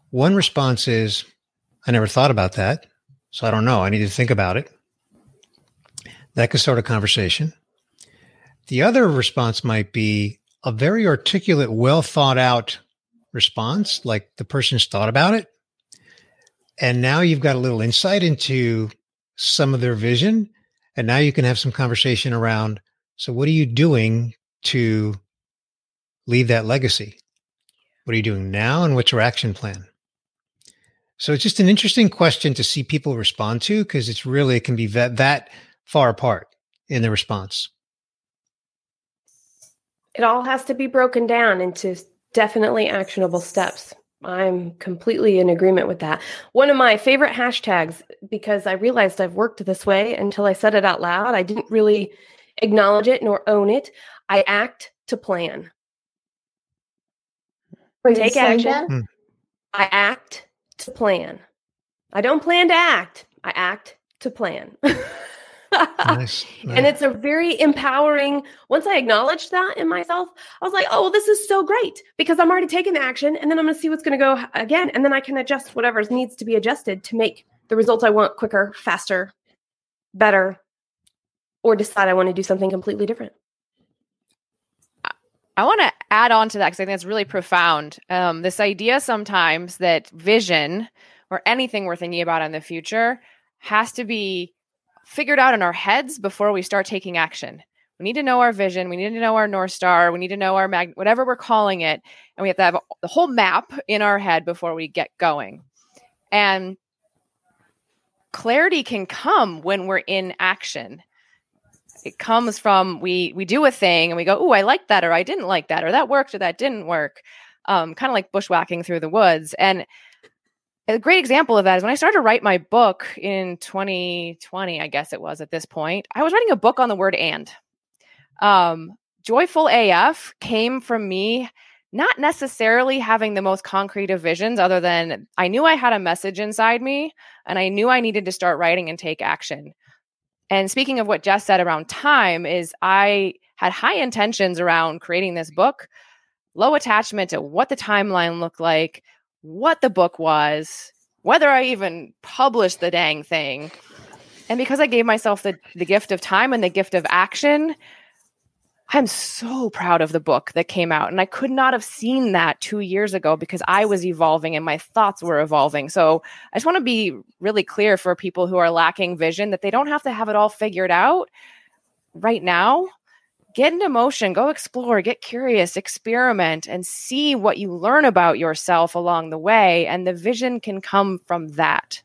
One response is, I never thought about that, so I don't know. I need to think about it. That could start a conversation. The other response might be a very articulate, well thought out response, like the person's thought about it. And now you've got a little insight into some of their vision. And now you can have some conversation around, so what are you doing to leave that legacy? What are you doing now? And what's your action plan? So it's just an interesting question to see people respond to, because it's really, it can be that, that far apart in the response. It all has to be broken down into definitely actionable steps. I'm completely in agreement with that. One of my favorite hashtags, because I realized I've worked this way until I said it out loud. I didn't really acknowledge it nor own it. I act to plan. Wait, Take say action. again? Hmm. I act to plan. I don't plan to act. I act to plan. Nice. And it's a very empowering, once I acknowledged that in myself, I was like, oh, well, this is so great because I'm already taking the action and then I'm going to see what's going to go again. And then I can adjust whatever needs to be adjusted to make the results I want quicker, faster, better, or decide I want to do something completely different. I want to add on to that because I think it's really profound. Um, this idea sometimes that vision or anything we're thinking about in the future has to be figured out in our heads before we start taking action. We need to know our vision. We need to know our North Star. We need to know our mag, whatever we're calling it. And we have to have the whole map in our head before we get going. And clarity can come when we're in action. It comes from we we do a thing and we go, oh, I like that, or I didn't like that, or that worked, or that didn't work. Um, kind of like bushwhacking through the woods. And a great example of that is when I started to write my book in twenty twenty, I guess it was at this point, I was writing a book on the word and. Um, Joyful A F came from me not necessarily having the most concrete of visions, other than I knew I had a message inside me and I knew I needed to start writing and take action. And speaking of what Jess said around time, is I had high intentions around creating this book, low attachment to what the timeline looked like, what the book was, whether I even published the dang thing. And because I gave myself the, the gift of time and the gift of action, I'm so proud of the book that came out. And I could not have seen that two years ago because I was evolving and my thoughts were evolving. So I just want to be really clear for people who are lacking vision that they don't have to have it all figured out right now. Get into motion, go explore, get curious, experiment, and see what you learn about yourself along the way. And the vision can come from that.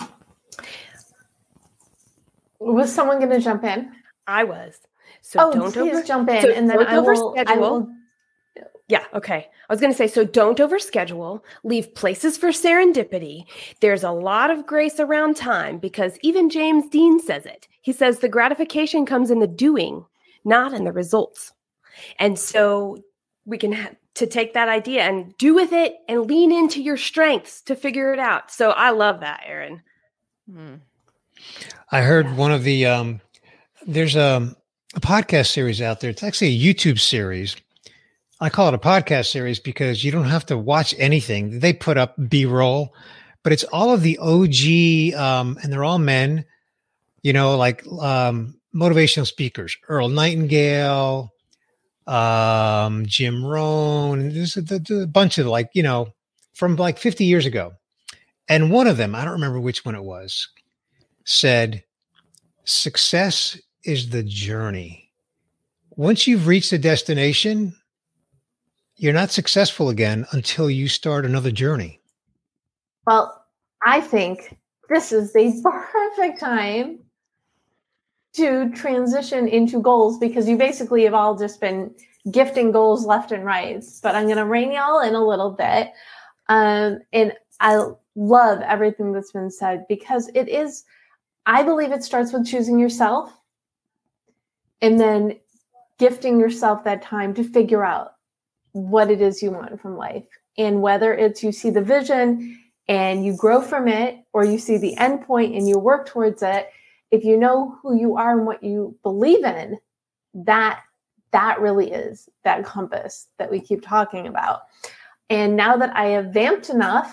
Was someone going to jump in? I was. So oh, don't please over, jump in, so and then I will, I will. Yeah, okay. I was going to say, so don't overschedule. Leave places for serendipity. There's a lot of grace around time because even James Dean says it. He says the gratification comes in the doing, not in the results. And so we can have to take that idea and do with it and lean into your strengths to figure it out. So I love that, Erin. Hmm. I heard yeah. one of the, um, there's a, a podcast series out there. It's actually a YouTube series. I call it a podcast series because you don't have to watch anything. They put up B-roll, but it's all of the O G, um, and they're all men, you know, like um, motivational speakers, Earl Nightingale, um, Jim Rohn. There's a, a bunch of like, you know, from like fifty years ago. And one of them, I don't remember which one it was, said, success is the journey. Once you've reached the destination, you're not successful again until you start another journey. Well, I think this is the perfect time to transition into goals because you basically have all just been gifting goals left and right. But I'm going to rein y'all in a little bit. Um, and I love everything that's been said because it is, I believe it starts with choosing yourself and then gifting yourself that time to figure out what it is you want from life. And whether it's you see the vision and you grow from it, or you see the end point and you work towards it, if you know who you are and what you believe in, that that really is that compass that we keep talking about. And now that I have vamped enough,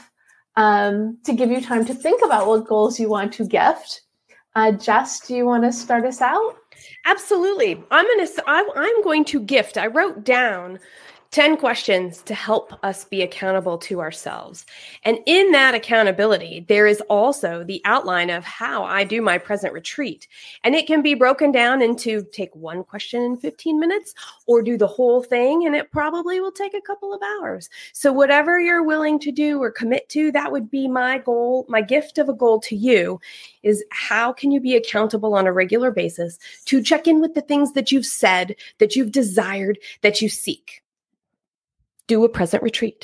um, to give you time to think about what goals you want to gift. Uh, Jess, do you want to start us out? Absolutely. I'm going to, I'm going to gift. I wrote down ten questions to help us be accountable to ourselves. And in that accountability, there is also the outline of how I do my present retreat. And it can be broken down into take one question in fifteen minutes or do the whole thing. And it probably will take a couple of hours. So whatever you're willing to do or commit to, that would be my goal. My gift of a goal to you is how can you be accountable on a regular basis to check in with the things that you've said, that you've desired, that you seek. Do a present retreat.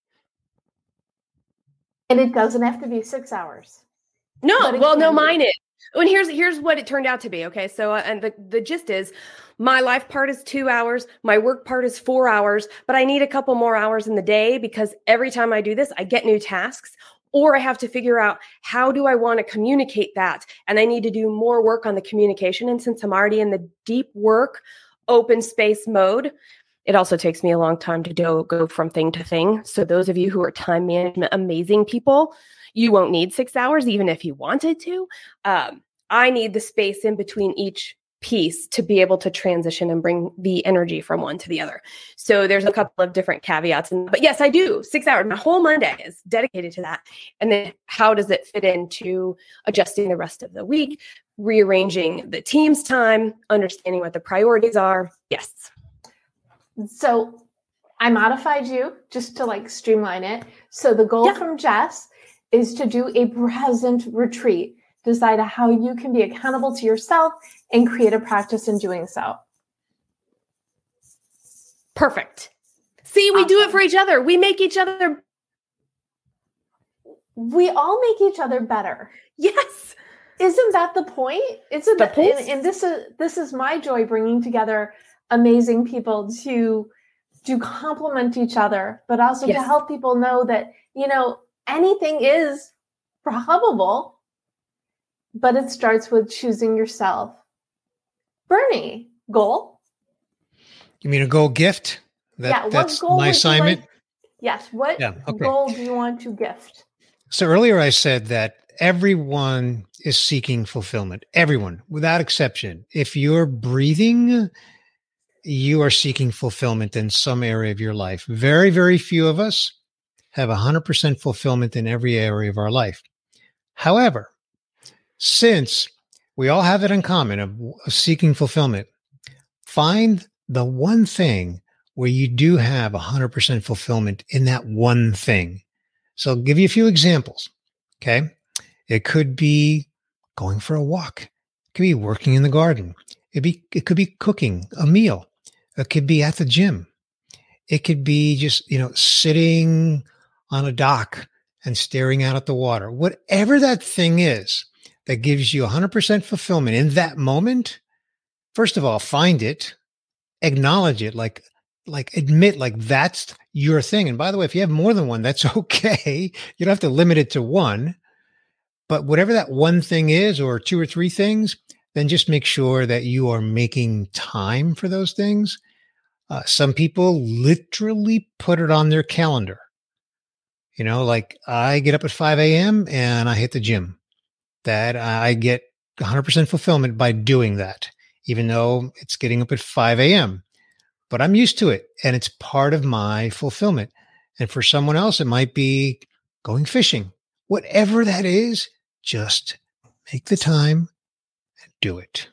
And it doesn't have to be six hours. No, well, no, mine is. And here's here's what it turned out to be. Okay, so uh, and the, the gist is my life part is two hours. My work part is four hours. But I need a couple more hours in the day because every time I do this, I get new tasks. Or I have to figure out how do I want to communicate that? And I need to do more work on the communication. And since I'm already in the deep work, open space mode, it also takes me a long time to do, go from thing to thing. So those of you who are time management amazing people, you won't need six hours, even if you wanted to. Um, I need the space in between each piece to be able to transition and bring the energy from one to the other. So there's a couple of different caveats. And, but yes, I do. Six hours. My whole Monday is dedicated to that. And then how does it fit into adjusting the rest of the week, rearranging the team's time, understanding what the priorities are? Yes. So I modified you just to like streamline it. So the goal yeah. from Jess is to do a present retreat. Decide how you can be accountable to yourself and create a practice in doing so. Perfect. See, we awesome. do it for each other. We make each other. We all make each other better. Yes. Isn't that the point? Isn't the that, point? And, and this is this is my joy, bringing together amazing people to to complement each other, but also yes. to help people know that, you know, anything is probable, but it starts with choosing yourself. Bernie, goal? You mean a goal gift? That, yeah, what that's goal my assignment? Like, yes. What yeah, okay. goal do you want to gift? So earlier I said that everyone is seeking fulfillment. Everyone, without exception. If you're breathing, you are seeking fulfillment in some area of your life. Very, very few of us have one hundred percent fulfillment in every area of our life. However, since we all have it in common of, of seeking fulfillment, find the one thing where you do have one hundred percent fulfillment in that one thing. So I'll give you a few examples. Okay. It could be going for a walk. It could be working in the garden. It'd be, it could be cooking a meal. It could be at the gym. It could be just, you know, sitting on a dock and staring out at the water. Whatever that thing is that gives you one hundred percent fulfillment in that moment, first of all, find it, acknowledge it, like, like admit like that's your thing. And by the way, if you have more than one, that's okay. You don't have to limit it to one. But whatever that one thing is, or two or three things, then just make sure that you are making time for those things. Uh, some people literally put it on their calendar. You know, like I get up at five a.m. and I hit the gym. That I get one hundred percent fulfillment by doing that, even though it's getting up at five a.m. But I'm used to it and it's part of my fulfillment. And for someone else, it might be going fishing. Whatever that is, just make the time and do it.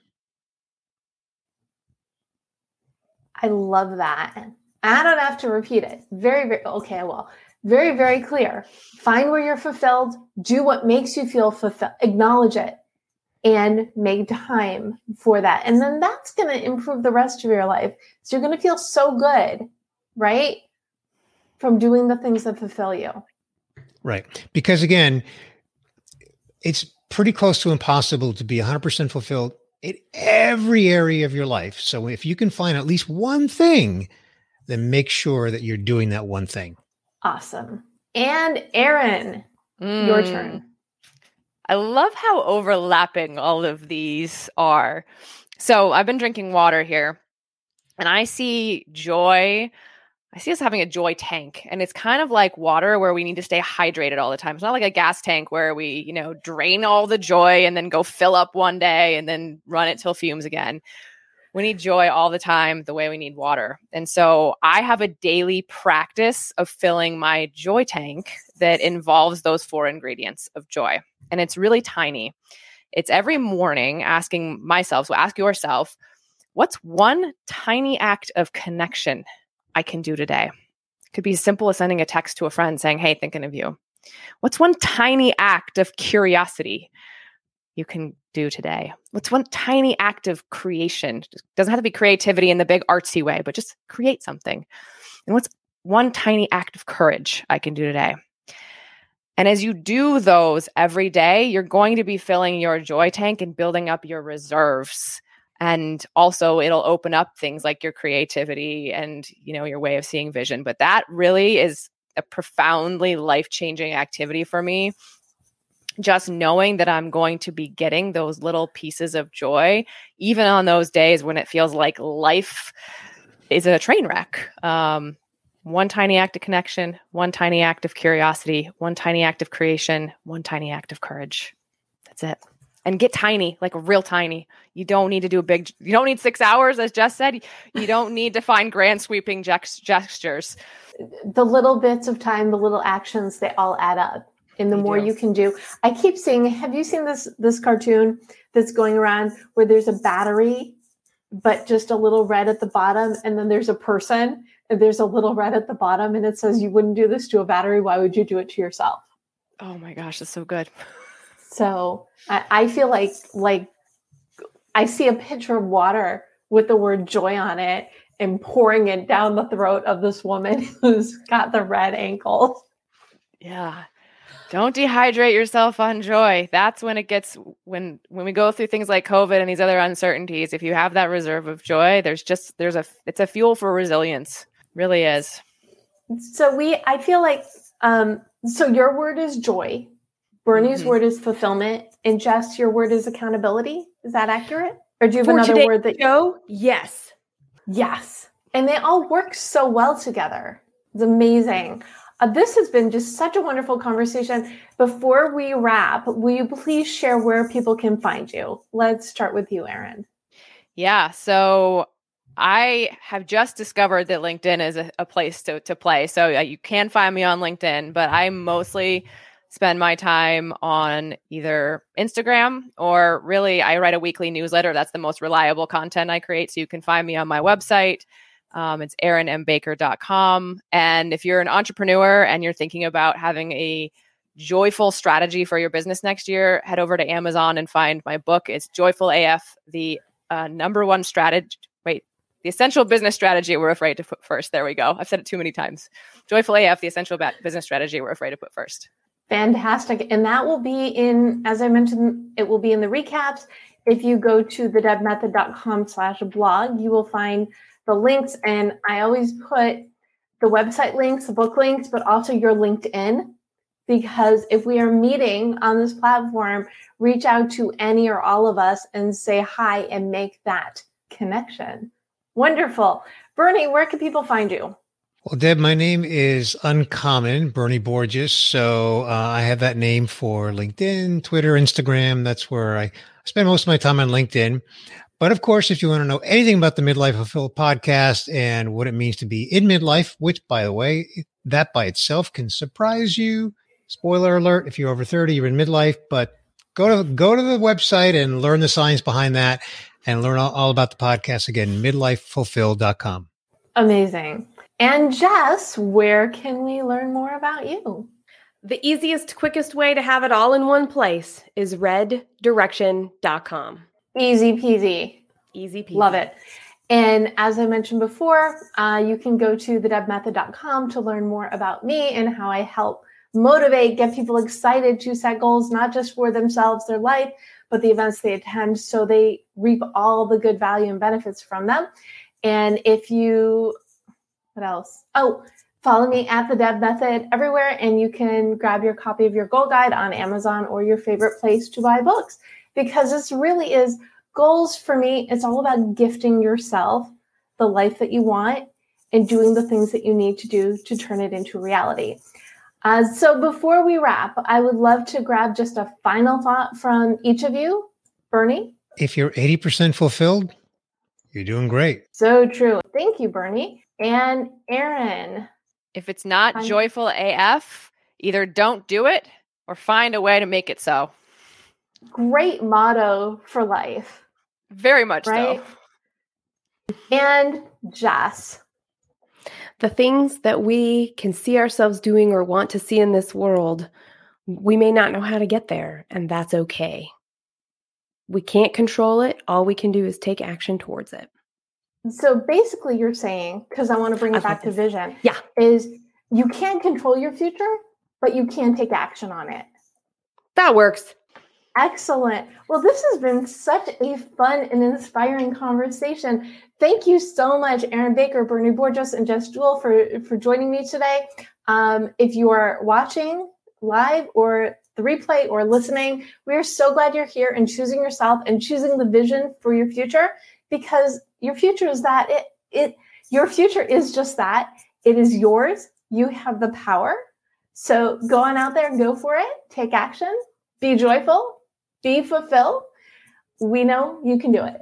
I love that. I don't have to repeat it. Very, very, okay, well, very, very clear. Find where you're fulfilled. Do what makes you feel fulfilled. Acknowledge it and make time for that. And then that's going to improve the rest of your life. So you're going to feel so good, right? From doing the things that fulfill you. Right. Because again, it's pretty close to impossible to be one hundred percent fulfilled in every area of your life. So if you can find at least one thing, then make sure that you're doing that one thing. Awesome. And Erin, mm. your turn. I love how overlapping all of these are. So I've been drinking water here and I see joy I see us having a joy tank, and it's kind of like water where we need to stay hydrated all the time. It's not like a gas tank where we, you know, drain all the joy and then go fill up one day and then run it till fumes again. We need joy all the time the way we need water. And so I have a daily practice of filling my joy tank that involves those four ingredients of joy. And it's really tiny. It's every morning asking myself, so ask yourself, what's one tiny act of connection I can do today? It could be as simple as sending a text to a friend saying, hey, thinking of you. What's one tiny act of curiosity you can do today? What's one tiny act of creation? It doesn't have to be creativity in the big artsy way, but just create something. And what's one tiny act of courage I can do today? And as you do those every day, you're going to be filling your joy tank and building up your reserves. And also it'll open up things like your creativity and, you know, your way of seeing vision. But that really is a profoundly life-changing activity for me. Just knowing that I'm going to be getting those little pieces of joy, even on those days when it feels like life is a train wreck. Um, one tiny act of connection, one tiny act of curiosity, one tiny act of creation, one tiny act of courage. That's it. And get tiny, like real tiny. You don't need to do a big, you don't need six hours, as Jess said. You don't need to find grand sweeping gest- gestures. The little bits of time, the little actions, they all add up. And the They more do. you can do, I keep seeing, have you seen this, this cartoon that's going around where there's a battery, but just a little red at the bottom. And then there's a person and there's a little red at the bottom. And it says, you wouldn't do this to a battery. Why would you do it to yourself? Oh my gosh, that's so good. So I, I feel like, like I see a pitcher of water with the word joy on it and pouring it down the throat of this woman who's got the red ankle. Yeah. Don't dehydrate yourself on joy. That's when it gets, when, when we go through things like COVID and these other uncertainties, if you have that reserve of joy, there's just, there's a, it's a fuel for resilience. Really is. So we, I feel like, um, so your word is joy. Bernie's Mm-hmm. word is fulfillment. And Jess, your word is accountability. Is that accurate? Or do you have For another today's word that? show, yes. Yes. And they all work so well together. It's amazing. Uh, this has been just such a wonderful conversation. Before we wrap, will you please share where people can find you? Let's start with you, Erin. Yeah. So I have just discovered that LinkedIn is a, a place to, to play. So uh, you can find me on LinkedIn, but I mostly spend my time on either Instagram or really I write a weekly newsletter. That's the most reliable content I create. So you can find me on my website. Um, it's erin m baker dot com. And if you're an entrepreneur and you're thinking about having a joyful strategy for your business next year, head over to Amazon and find my book. It's Joyful A F, the uh, number one strategy. Wait, the essential business strategy we're afraid to put first. There we go. I've said it too many times. Joyful A F, the essential ba- business strategy we're afraid to put first. Fantastic. And that will be in, as I mentioned, it will be in the recaps. If you go to the deb method dot com slash blog, you will find the links. And I always put the website links, the book links, but also your LinkedIn, because if we are meeting on this platform, reach out to any or all of us and say hi and make that connection. Wonderful. Bernie, where can people find you? Well, Deb, my name is uncommon, Bernie Borges. So uh, I have that name for LinkedIn, Twitter, Instagram. That's where I spend most of my time on LinkedIn. But of course, if you want to know anything about the Midlife Fulfilled podcast and what it means to be in midlife, which, by the way, that by itself can surprise you. Spoiler alert, if you're over thirty, you're in midlife. But go to go to the website and learn the science behind that and learn all, all about the podcast. Again, midlife fulfilled dot com. Amazing. And Jess, where can we learn more about you? The easiest, quickest way to have it all in one place is red direction dot com. Easy peasy. Easy peasy. Love it. And as I mentioned before, uh, you can go to the deb method dot com to learn more about me and how I help motivate, get people excited to set goals, not just for themselves, their life, but the events they attend so they reap all the good value and benefits from them. And if you, what else? Oh, follow me at the Deb Method everywhere, and you can grab your copy of your goal guide on Amazon or your favorite place to buy books, because this really is goals for me. It's all about gifting yourself the life that you want and doing the things that you need to do to turn it into reality. Uh, so before we wrap, I would love to grab just a final thought from each of you. Bernie? If you're eighty percent fulfilled, you're doing great. So true. Thank you, Bernie. And Erin? If it's not I'm- joyful A F, either don't do it or find a way to make it so. Great motto for life. Very much Right? so. And Jess? The things that we can see ourselves doing or want to see in this world, we may not know how to get there, and that's okay. We can't control it. All we can do is take action towards it. So basically you're saying, because I want to bring it I back to think this- vision, Yeah. is you can't control your future, but you can take action on it. That works. Excellent. Well, this has been such a fun and inspiring conversation. Thank you so much, Erin Baker, Bernie Borges, and Jess Jewell for, for joining me today. Um, if you are watching live or the replay or listening, we are so glad you're here and choosing yourself and choosing the vision for your future, because your future is that. It, it, your future is just that. It is yours. You have the power. So go on out there and go for it. Take action. Be joyful. Be fulfilled. We know you can do it.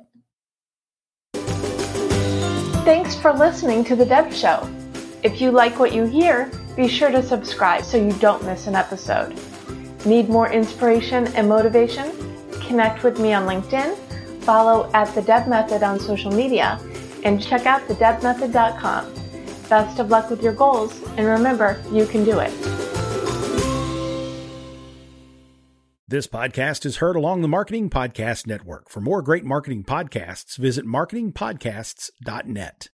Thanks for listening to The Deb Show. If you like what you hear, be sure to subscribe so you don't miss an episode. Need more inspiration and motivation? Connect with me on LinkedIn, follow at The Deb Method on social media, and check out the deb method dot com. Best of luck with your goals, and remember, you can do it. This podcast is heard along the Marketing Podcast Network. For more great marketing podcasts, visit marketing podcasts dot net.